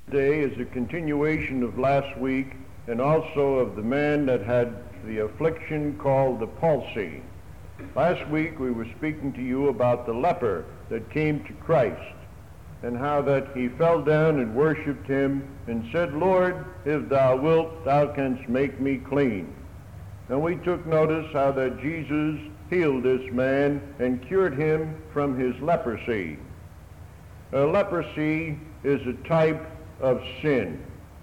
Today is a continuation of last week and also of the man that had the affliction called the palsy. Last week we were speaking to you about the leper that came to Christ and how that he fell down and worshipped him and said, "Lord, if thou wilt, thou canst make me clean." And we took notice how that Jesus healed this man and cured him from his leprosy. Leprosy is a type of sin.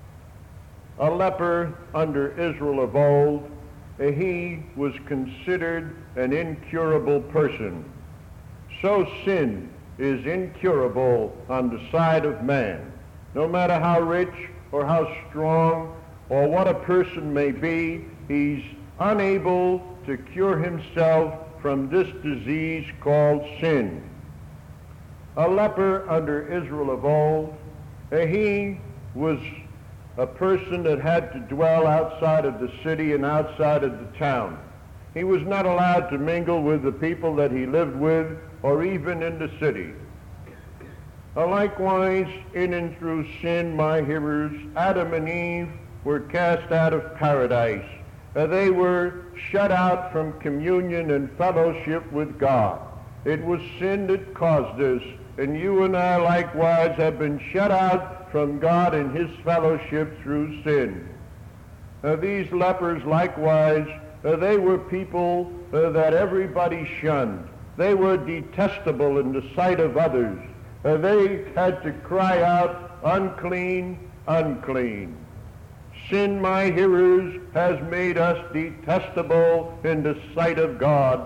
A leper under Israel of old, he was considered an incurable person. So sin is incurable on the side of man. No matter how rich or how strong or what a person may be, he's unable to cure himself from this disease called sin. A leper under Israel of old, he was a person that had to dwell outside of the city and outside of the town. He was not allowed to mingle with the people that he lived with or even in the city. Likewise, in and through sin, my hearers, Adam and Eve were cast out of paradise. They were shut out from communion and fellowship with God. It was sin that caused this, and you and I likewise have been shut out from God and his fellowship through sin. These lepers likewise, they were people that everybody shunned. They were detestable in the sight of others. They had to cry out, "Unclean, unclean." Sin, my hearers, has made us detestable in the sight of God.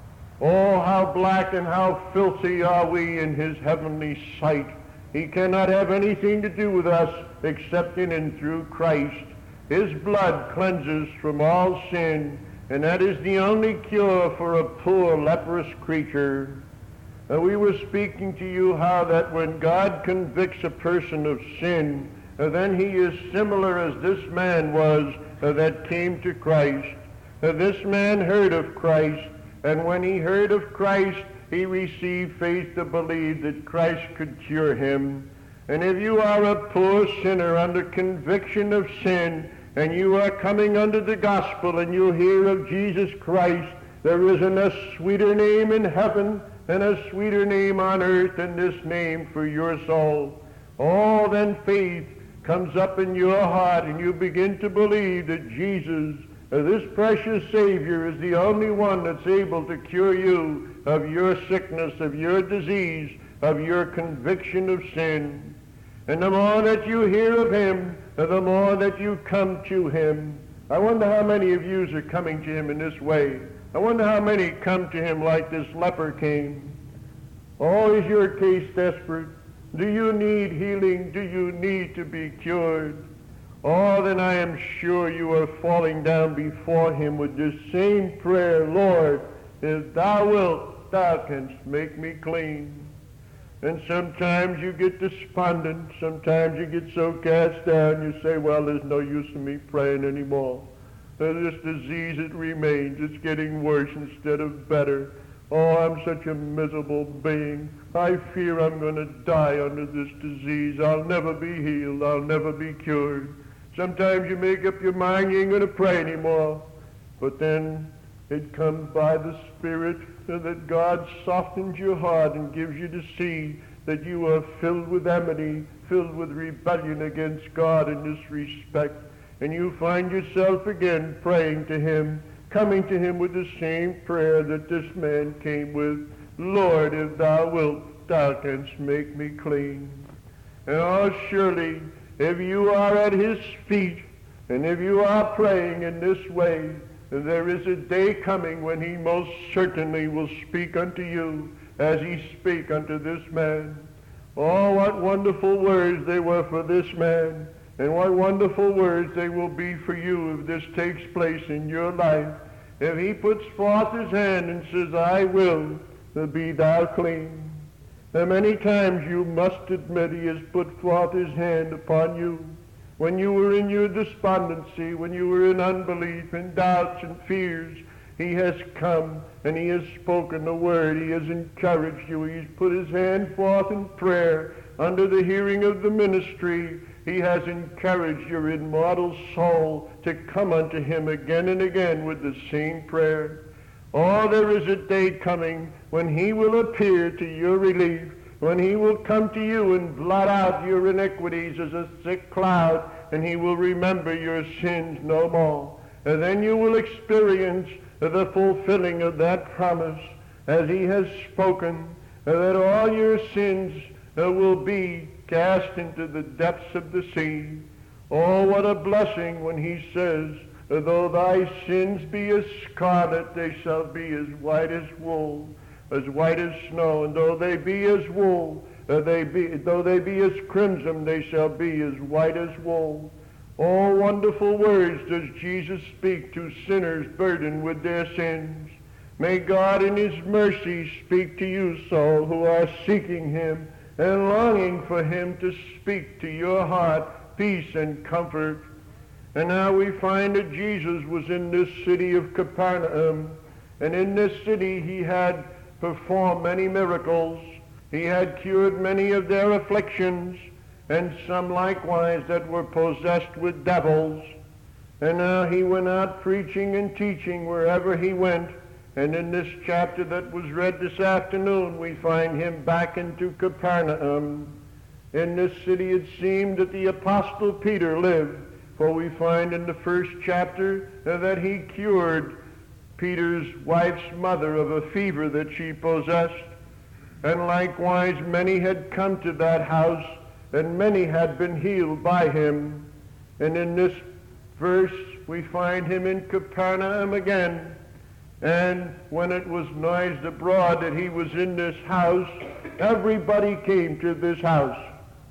Oh, how black and how filthy are we in his heavenly sight. He cannot have anything to do with us except in and through Christ. His blood cleanses from all sin, and that is the only cure for a poor leprous creature. We were speaking to you how that when God convicts a person of sin, then he is similar as this man was that came to Christ. This man heard of Christ, and when he heard of Christ, he received faith to believe that Christ could cure him. And if you are a poor sinner under conviction of sin, and you are coming under the gospel and you hear of Jesus Christ, there isn't a sweeter name in heaven and a sweeter name on earth than this name for your soul. Oh, then faith comes up in your heart and you begin to believe that Jesus, this precious Savior, is the only one that's able to cure you of your sickness, of your disease, of your conviction of sin. And the more that you hear of him, the more that you come to him. I wonder how many of you are coming to him in this way. I wonder how many come to him like this leper came. Oh, is your case desperate? Do you need healing? Do you need to be cured? Oh, then I am sure you are falling down before him with this same prayer, "Lord, if thou wilt, thou canst make me clean." And sometimes you get despondent. Sometimes you get so cast down, you say, "Well, there's no use in me praying anymore. This disease, it remains. It's getting worse instead of better. Oh, I'm such a miserable being. I fear I'm going to die under this disease. I'll never be healed. I'll never be cured." Sometimes you make up your mind you ain't going to pray anymore. But then it comes by the Spirit that God softens your heart and gives you to see that you are filled with enmity, filled with rebellion against God in this respect. And you find yourself again praying to him, coming to him with the same prayer that this man came with. "Lord, if thou wilt, thou canst make me clean." And oh, surely, if you are at his feet, and if you are praying in this way, there is a day coming when he most certainly will speak unto you as he spake unto this man. Oh, what wonderful words they were for this man, and what wonderful words they will be for you if this takes place in your life. If he puts forth his hand and says, "I will, be thou clean." And many times you must admit he has put forth his hand upon you. When you were in your despondency, when you were in unbelief and doubts and fears, He has come and he has spoken the word. He has encouraged you. He's put his hand forth in prayer under the hearing of the ministry. He has encouraged your immortal soul to come unto him again and again with the same prayer. Oh, there is a day coming when he will appear to your relief, when he will come to you and blot out your iniquities as a thick cloud, and he will remember your sins no more. And then you will experience the fulfilling of that promise as he has spoken, that all your sins will be cast into the depths of the sea. Oh, what a blessing when he says, though thy sins be as scarlet, they shall be as white as wool, as white as snow. And though they be as wool, though they be as crimson, they shall be as white as wool. Oh, wonderful words does Jesus speak to sinners burdened with their sins. May God in his mercy speak to you, soul, who are seeking him and longing for him to speak to your heart peace and comfort. And now we find that Jesus was in this city of Capernaum, and in this city he had performed many miracles. He had cured many of their afflictions, and some likewise that were possessed with devils. And now he went out preaching and teaching wherever he went. And in this chapter that was read this afternoon, we find him back into Capernaum. In this city it seemed that the Apostle Peter lived, for we find in the first chapter that he cured Peter's wife's mother of a fever that she possessed. And likewise many had come to that house, and many had been healed by him. And in this verse we find him in Capernaum again. And when it was noised abroad that he was in this house, everybody came to this house.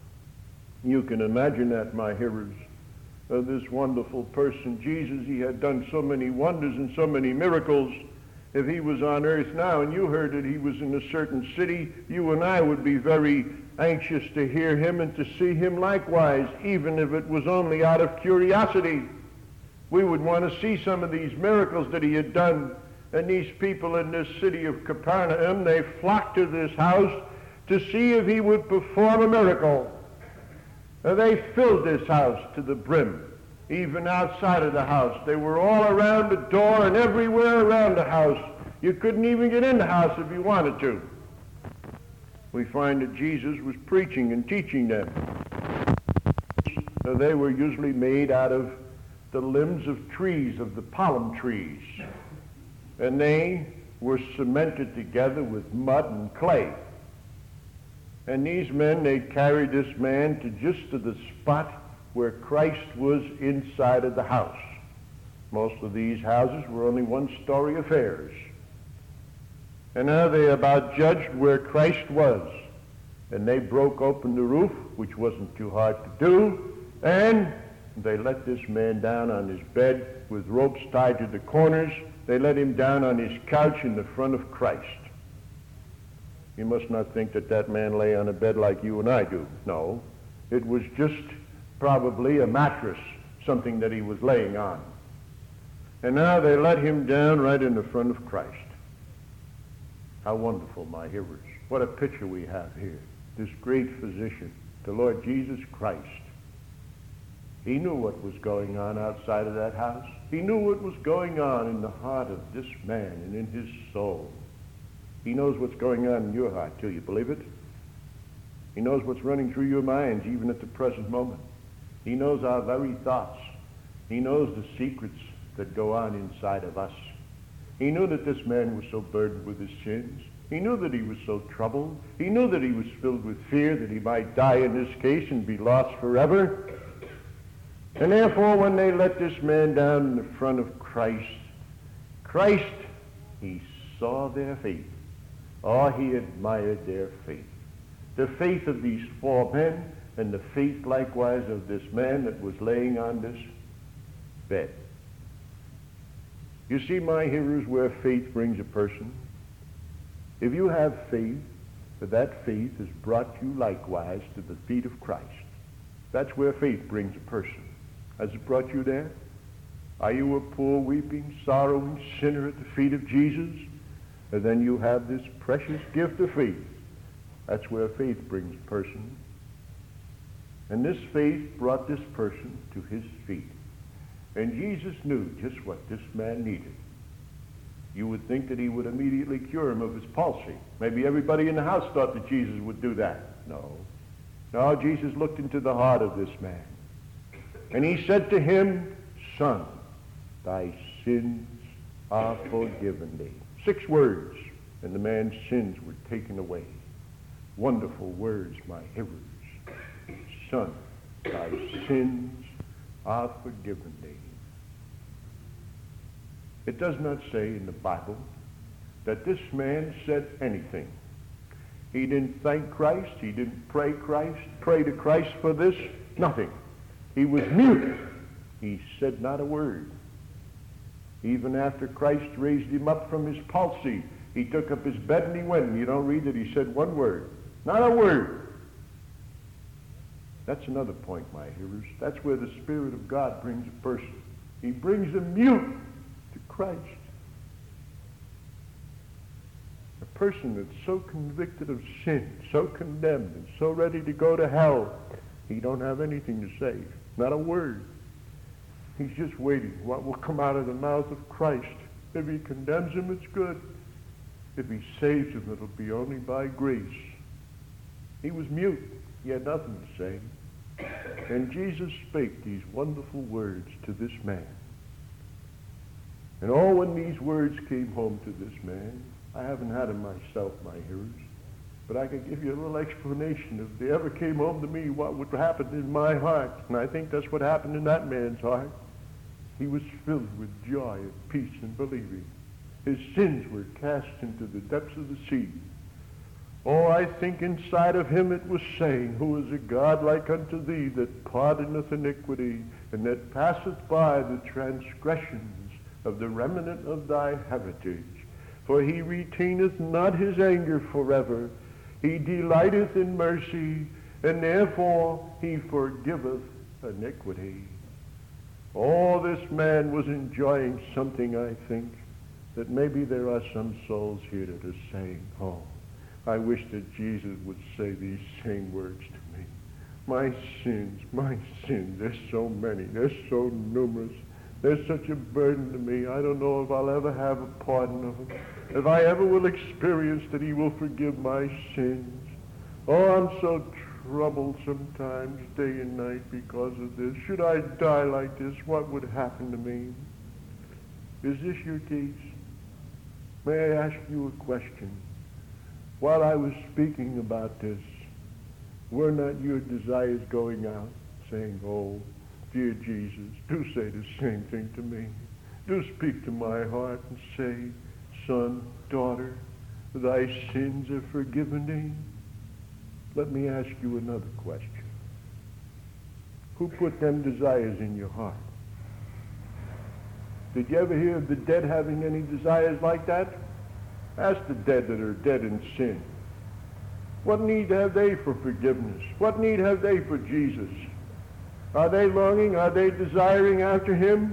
You can imagine that, my hearers. This wonderful person, Jesus, he had done so many wonders and so many miracles. If he was on earth now and you heard that he was in a certain city, you and I would be very anxious to hear him and to see him likewise, even if it was only out of curiosity. We would want to see some of these miracles that he had done. And these people in this city of Capernaum, they flocked to this house to see if he would perform a miracle. They filled this house to the brim, even outside of the house. They were all around the door and everywhere around the house. You couldn't even get in the house if you wanted to. We find that Jesus was preaching and teaching them. They were usually made out of the limbs of trees, of the palm trees. And they were cemented together with mud and clay. And these men, they carried this man to the spot where Christ was inside of the house. Most of these houses were only one-story affairs. And now they about judged where Christ was. And they broke open the roof, which wasn't too hard to do, and they let this man down on his bed with ropes tied to the corners. They let him down on his couch in the front of Christ. You must not think that that man lay on a bed like you and I do. No, it was just probably a mattress, something that he was laying on. And now they let him down right in the front of Christ. How wonderful, my hearers. What a picture we have here. This great physician, the Lord Jesus Christ. He knew what was going on outside of that house. He knew what was going on in the heart of this man and in his soul. He knows what's going on in your heart, too. You believe it? He knows what's running through your minds even at the present moment. He knows our very thoughts. He knows the secrets that go on inside of us. He knew that this man was so burdened with his sins. He knew that he was so troubled. He knew that he was filled with fear that he might die in this case and be lost forever. And therefore, when they let this man down in the front of Christ, he saw their faith. Oh, he admired their faith. The faith of these four men and the faith likewise of this man that was laying on this bed. You see, my hearers, where faith brings a person. If you have faith, that faith has brought you likewise to the feet of Christ. That's where faith brings a person. Has it brought you there? Are you a poor, weeping, sorrowing sinner at the feet of Jesus? And then you have this precious gift of faith. That's where faith brings a person. And this faith brought this person to his feet. And Jesus knew just what this man needed. You would think that he would immediately cure him of his palsy. Maybe everybody in the house thought that Jesus would do that. No. No, Jesus looked into the heart of this man. And he said to him, "Son, thy sins are forgiven thee." 6 words, and the man's sins were taken away. Wonderful words, my hearers. Son, thy sins are forgiven thee. It does not say in the Bible that this man said anything. He didn't thank Christ. He didn't pray to Christ for this. Nothing. He was mute. He said not a word. Even after Christ raised him up from his palsy, he took up his bed and he went. And you don't read that he said one word. Not a word. That's another point, my hearers. That's where the Spirit of God brings a person. He brings a mute to Christ. A person that's so convicted of sin, so condemned, and so ready to go to hell, he don't have anything to say. Not a word. He's just waiting. What will come out of the mouth of Christ? If he condemns him, it's good. If he saves him, it'll be only by grace. He was mute. He had nothing to say. And Jesus spake these wonderful words to this man. And oh, when these words came home to this man, I haven't had them myself, my hearers, but I could give you a little explanation. If they ever came home to me, what would happen in my heart? And I think that's what happened in that man's heart. He was filled with joy and peace and believing. His sins were cast into the depths of the sea. Oh, I think inside of him it was saying, "Who is a God like unto thee, that pardoneth iniquity, and that passeth by the transgressions of the remnant of thy heritage? For he retaineth not his anger forever. He delighteth in mercy, and therefore he forgiveth iniquity." Oh, this man was enjoying something, I think, that maybe there are some souls here that are saying, "Oh, I wish that Jesus would say these same words to me. My sins, they're so many, they're so numerous. They're such a burden to me. I don't know if I'll ever have a pardon of them. If I ever will experience that he will forgive my sins. Oh, I'm so troubled sometimes, day and night, because of this. Should I die like this, what would happen to me?" Is this your case? May I ask you a question? While I was speaking about this, were not your desires going out, saying, "Oh, dear Jesus, do say the same thing to me. Do speak to my heart and say, 'Son, daughter, thy sins are forgiven thee'"? Let me ask you another question. Who put them desires in your heart? Did you ever hear of the dead having any desires like that? Ask the dead that are dead in sin. What need have they for forgiveness? What need have they for Jesus? Are they longing? Are they desiring after him?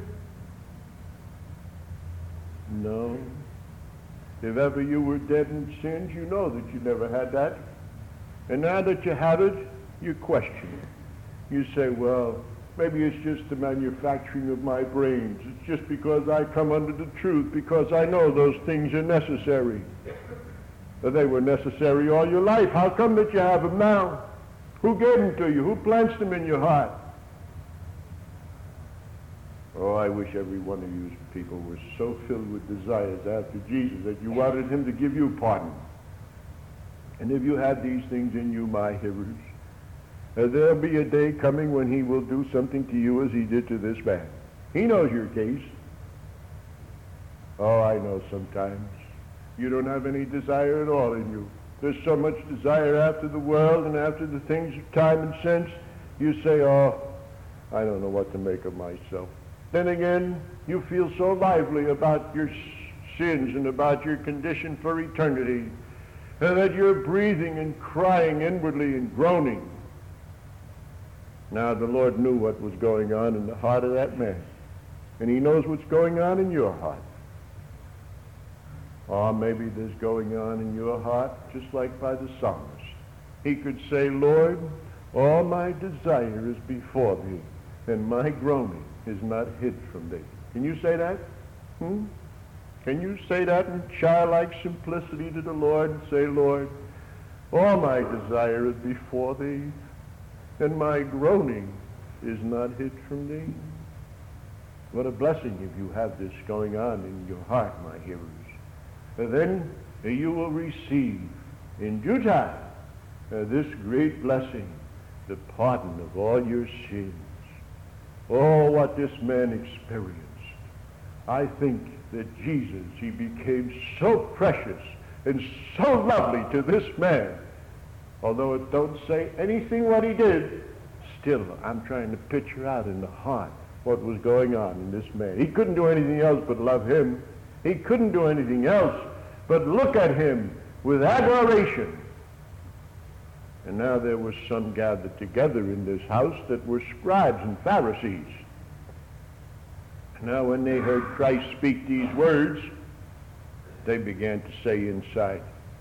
No. If ever you were dead in sins, you know that you never had that. And now that you have it, you question it. You say, "Well, maybe it's just the manufacturing of my brains. It's just because I come under the truth, because I know those things are necessary." But they were necessary all your life. How come that you have them now? Who gave them to you? Who plants them in your heart? Oh, I wish every one of you people were so filled with desires after Jesus that you wanted him to give you pardon. And if you have these things in you, my hearers, there'll be a day coming when he will do something to you as he did to this man. He knows your case. Oh, I know sometimes you don't have any desire at all in you. There's so much desire after the world and after the things of time and sense. You say, "Oh, I don't know what to make of myself." Then again, you feel so lively about your sins and about your condition for eternity, and that you're breathing and crying inwardly and groaning. Now the Lord knew what was going on in the heart of that man. And he knows what's going on in your heart. Or maybe there's going on in your heart just like by the psalmist. He could say, Lord, all my desire is before thee, and my groaning is not hid from thee. Can you say that? Can you say that in childlike simplicity to the Lord and say, Lord, all my desire is before thee, and my groaning is not hid from thee? What a blessing if you have this going on in your heart, my hearers. And then you will receive in due time this great blessing, the pardon of all your sins. Oh, what this man experienced. I think that Jesus, he became so precious and so lovely to this man. Although it don't say anything what he did, still I'm trying to picture out in the heart what was going on in this man. He couldn't do anything else but love him. He couldn't do anything else but look at him with adoration. And now there was some gathered together in this house that were scribes and Pharisees. Now when they heard Christ speak these words, they began to say inside,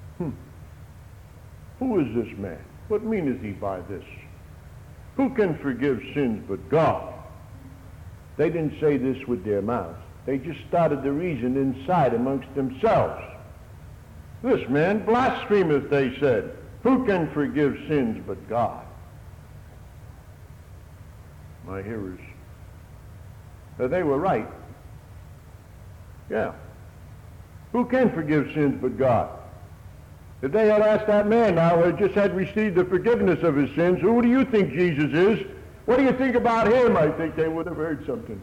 who is this man? What meaneth he by this? Who can forgive sins but God? They didn't say this with their mouths. They just started to reason inside amongst themselves. This man blasphemeth, they said. Who can forgive sins but God? My hearers, they were right. Yeah. Who can forgive sins but God? If they had asked that man now who just had received the forgiveness of his sins, who do you think Jesus is? What do you think about him? I think they would have heard something.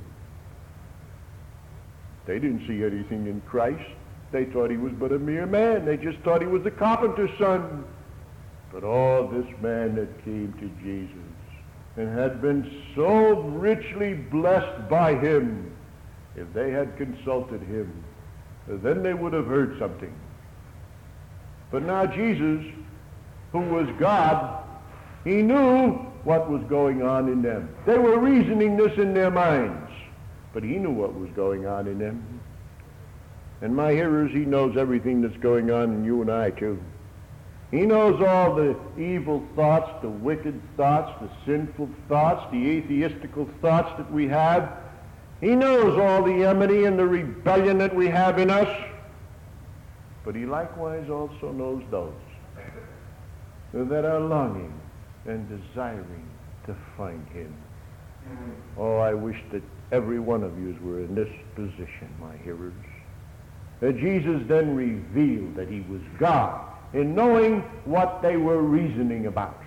They didn't see anything in Christ. They thought he was but a mere man. They just thought he was the carpenter's son. But this man that came to Jesus and had been so richly blessed by him, if they had consulted him, then they would have heard something. But now Jesus, who was God, he knew what was going on in them. They were reasoning this in their minds, but he knew what was going on in them. And my hearers, he knows everything that's going on in you and I too. He knows all the evil thoughts, the wicked thoughts, the sinful thoughts, the atheistical thoughts that we have. He knows all the enmity and the rebellion that we have in us. But he likewise also knows those that are longing and desiring to find him. Oh, I wish that every one of you were in this position, my hearers. That Jesus then revealed that he was God in knowing what they were reasoning about.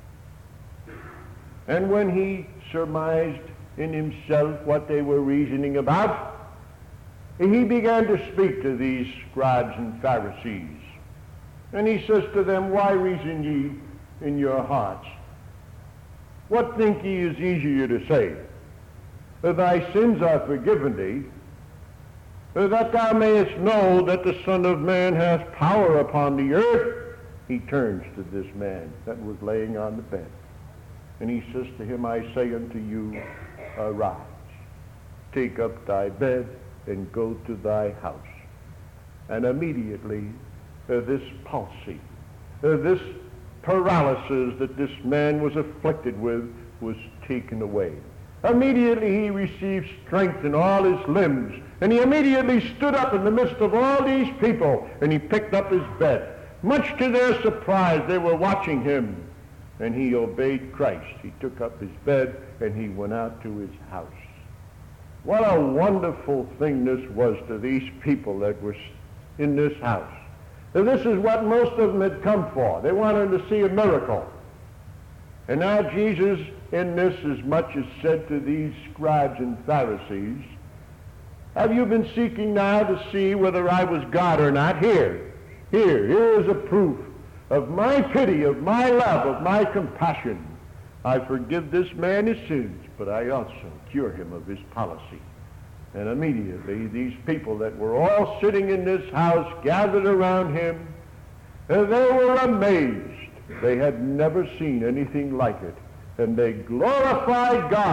And when he surmised in himself what they were reasoning about, he began to speak to these scribes and Pharisees. And he says to them, why reason ye in your hearts? What think ye is easier to say? That thy sins are forgiven thee, that thou mayest know that the Son of Man hath power upon the earth. He turns to this man that was laying on the bed, and he says to him, I say unto you, arise, take up thy bed, and go to thy house. And immediately this palsy, this paralysis that this man was afflicted with was taken away. Immediately he received strength in all his limbs, and he immediately stood up in the midst of all these people, and he picked up his bed. Much to their surprise, they were watching him, and he obeyed Christ. He took up his bed, and he went out to his house. What a wonderful thing this was to these people that were in this house. Now, this is what most of them had come for. They wanted to see a miracle. And now Jesus, in this, as much as said to these scribes and Pharisees, have you been seeking now to see whether I was God or not? Here is a proof of my pity, of my love, of my compassion. I forgive this man his sins, but I also cure him of his palsy. And immediately these people that were all sitting in this house gathered around him, and they were amazed. They had never seen anything like it. And they glorified God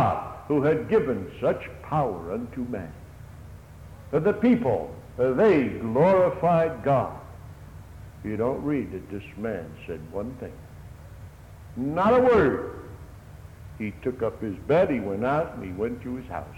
who had given such power unto man. The people, they glorified God. You don't read that this man said one thing. Not a word. He took up his bed, he went out, and he went to his house.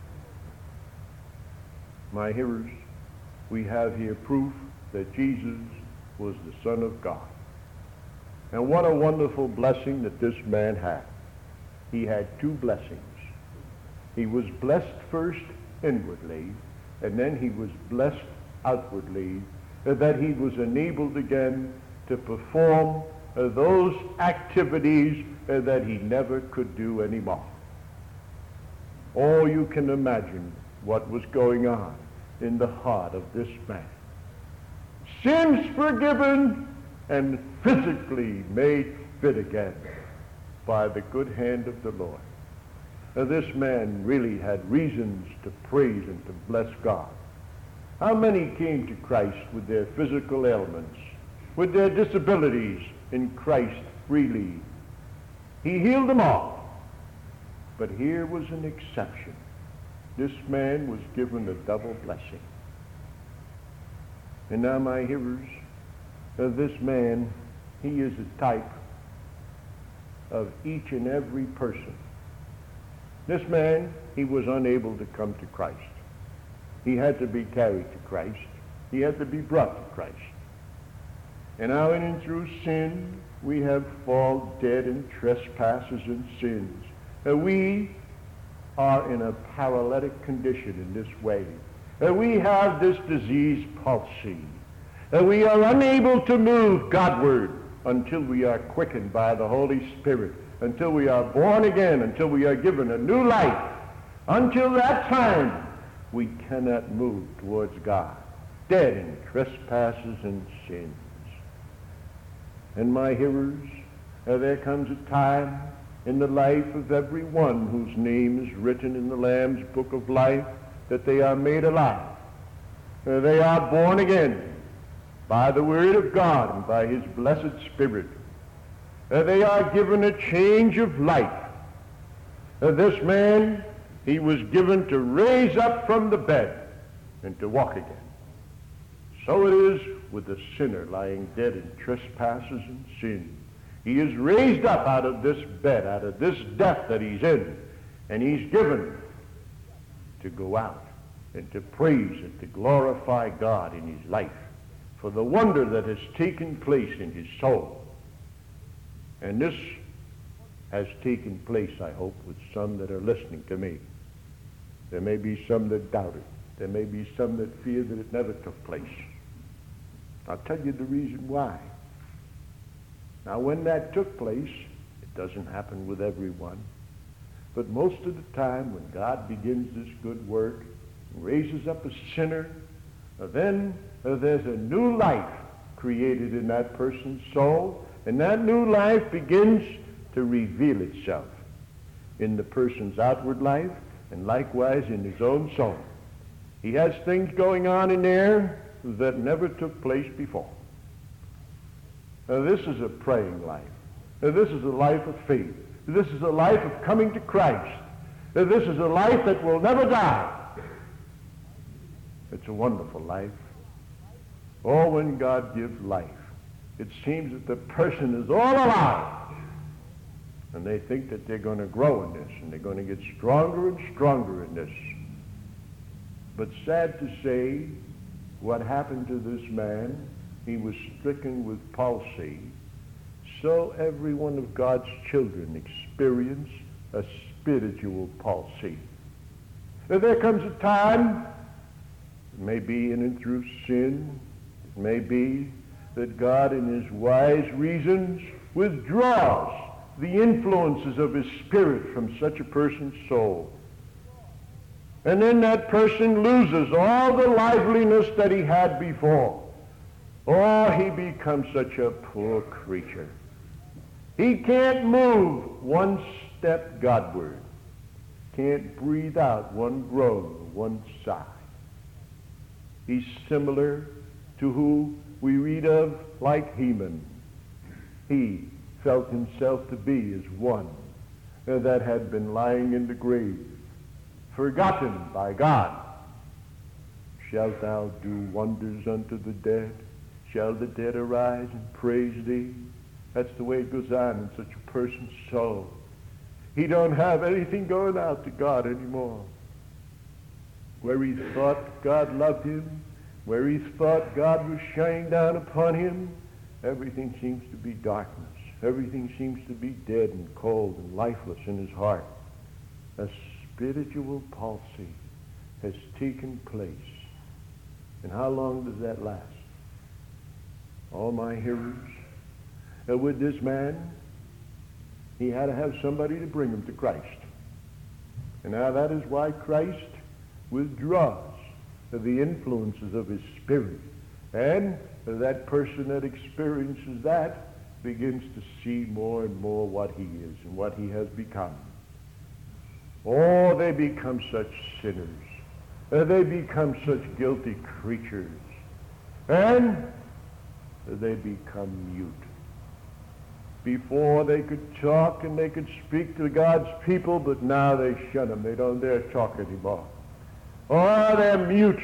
My hearers, we have here proof that Jesus was the Son of God. And what a wonderful blessing that this man had. He had two blessings. He was blessed first inwardly, and then he was blessed outwardly, that he was enabled again to perform those activities that he never could do anymore. Oh, you can imagine what was going on in the heart of this man. Sins forgiven and physically made fit again by the good hand of the Lord. This man really had reasons to praise and to bless God. How many came to Christ with their physical ailments, with their disabilities in Christ freely? He healed them all. But here was an exception. This man was given a double blessing. And now, my hearers, this man, he is a type of each and every person. This man, he was unable to come to Christ. He had to be carried to Christ. He had to be brought to Christ. And now in and through sin, we have fallen dead in trespasses and sins. We are in a paralytic condition in this way. We have this disease palsy. We are unable to move Godward until we are quickened by the Holy Spirit, until we are born again, until we are given a new life. Until that time, we cannot move towards God, dead in trespasses and sins. And my hearers, there comes a time in the life of every one whose name is written in the Lamb's book of life that they are made alive. They are born again by the Word of God and by His blessed Spirit. They are given a change of life. This man, he was given to raise up from the bed and to walk again. So it is with the sinner lying dead in trespasses and sin. He is raised up out of this bed, out of this death that he's in, and he's given to go out and to praise and to glorify God in his life for the wonder that has taken place in his soul. And this has taken place, I hope, with some that are listening to me. There may be some that doubt it. There may be some that fear that it never took place. I'll tell you the reason why. Now, when that took place, it doesn't happen with everyone, but most of the time when God begins this good work, raises up a sinner, then there's a new life created in that person's soul, and that new life begins to reveal itself in the person's outward life and likewise in his own soul. He has things going on in there that never took place before. This is a praying life. This is a life of faith. This is a life of coming to Christ. This is a life that will never die. It's a wonderful life. Oh, when God gives life, it seems that the person is all alive. And they think that they're going to grow in this, and they're going to get stronger and stronger in this. But sad to say, what happened to this man, he was stricken with palsy. So every one of God's children experience a spiritual palsy. There comes a time, it may be in and through sin, it may be that God in his wise reasons withdraws the influences of his spirit from such a person's soul. And then that person loses all the liveliness that he had before. Oh, he becomes such a poor creature. He can't move one step Godward. Can't breathe out one groan, one sigh. He's similar to who we read of like Heman. He felt himself to be as one that had been lying in the grave, forgotten by God. Shalt thou do wonders unto the dead? Shall the dead arise and praise thee? That's the way it goes on in such a person's soul. He don't have anything going out to God anymore. Where he thought God loved him, where he thought God was shining down upon him, everything seems to be darkness. Everything seems to be dead and cold and lifeless in his heart. A spiritual palsy has taken place. And how long does that last? All my hearers, with this man, he had to have somebody to bring him to Christ. And now that is why Christ withdraws the influences of his spirit. And that person that experiences that begins to see more and more what he is and what he has become. Oh, they become such sinners. They become such guilty creatures. And they become mute. Before they could talk and they could speak to God's people, but now they shun them. They don't dare talk anymore. Oh, they're mute.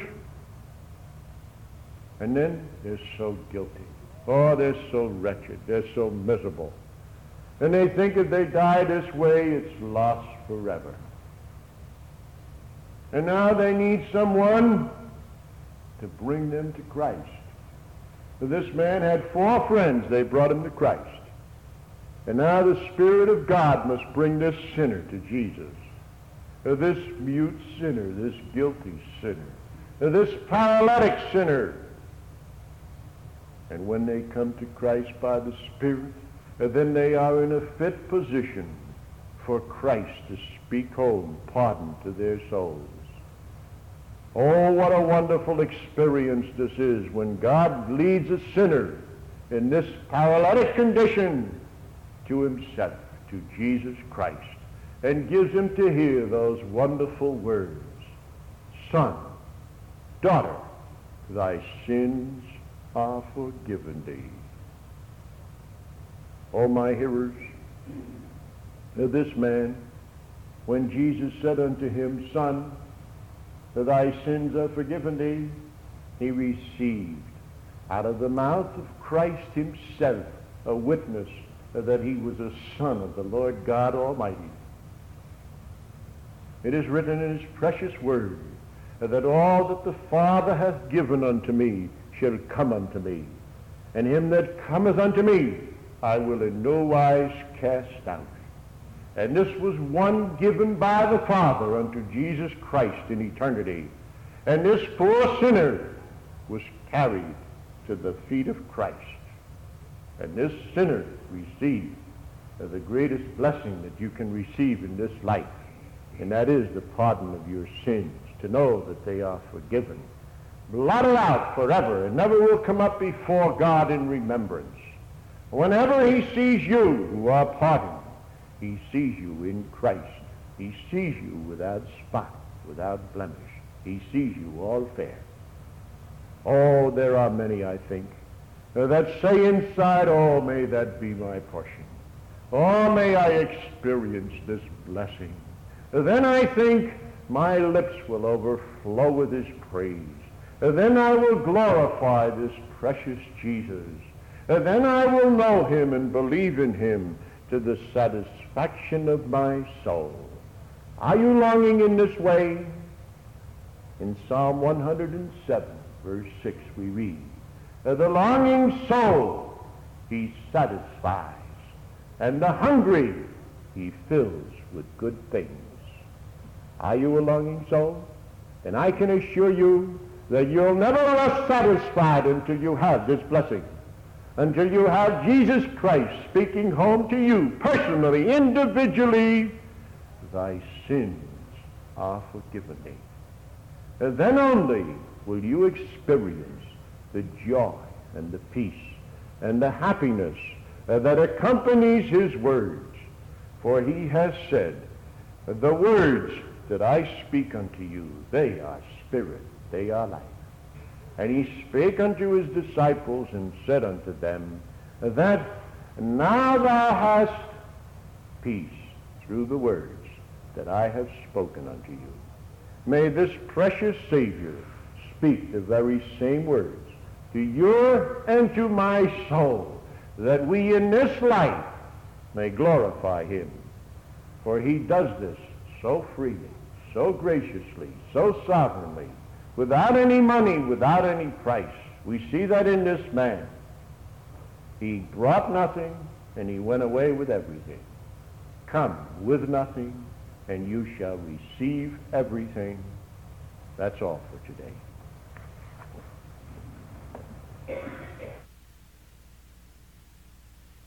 And then they're so guilty. Oh, they're so wretched. They're so miserable. And they think if they die this way, it's lost forever. And now they need someone to bring them to Christ. So this man had 4 friends. They brought him to Christ. And now the Spirit of God must bring this sinner to Jesus. This mute sinner, this guilty sinner, this paralytic sinner. And when they come to Christ by the Spirit, then they are in a fit position for Christ to speak home pardon to their souls. Oh, what a wonderful experience this is when God leads a sinner in this paralytic condition to himself, to Jesus Christ, and gives him to hear those wonderful words, Son, daughter, thy sins are forgiven thee. Oh, my hearers, this man, when Jesus said unto him, Son, thy sins are forgiven thee, he received out of the mouth of Christ himself a witness that he was a son of the Lord God Almighty. It is written in his precious word that all that the Father hath given unto me shall come unto me, and him that cometh unto me I will in no wise cast out. And this was one given by the Father unto Jesus Christ in eternity. And this poor sinner was carried to the feet of Christ. And this sinner received the greatest blessing that you can receive in this life, and that is the pardon of your sins, to know that they are forgiven, blotted out forever, and never will come up before God in remembrance. Whenever he sees you who are pardoned, he sees you in Christ. He sees you without spot, without blemish. He sees you all fair. Oh, there are many, I think, that say inside, oh, may that be my portion. Oh, may I experience this blessing. Then I think my lips will overflow with his praise. Then I will glorify this precious Jesus. Then I will know him and believe in him to the satisfaction of my soul. Are you longing in this way? In Psalm 107, verse 6, we read, the longing soul he satisfies, and the hungry he fills with good things. Are you a longing soul? And I can assure you that you'll never rest satisfied until you have this blessing, until you have Jesus Christ speaking home to you personally, individually, thy sins are forgiven thee. And then only will you experience the joy and the peace and the happiness that accompanies his words. For he has said, the words that I speak unto you, they are spirit, they are life. And he spake unto his disciples and said unto them, that now thou hast peace through the words that I have spoken unto you. May this precious Savior speak the very same words to your and to my soul, that we in this life may glorify him. For he does this so freely, so graciously, so sovereignly, without any money, without any price. We see that in this man. He brought nothing, and he went away with everything. Come with nothing, and you shall receive everything. That's all for today.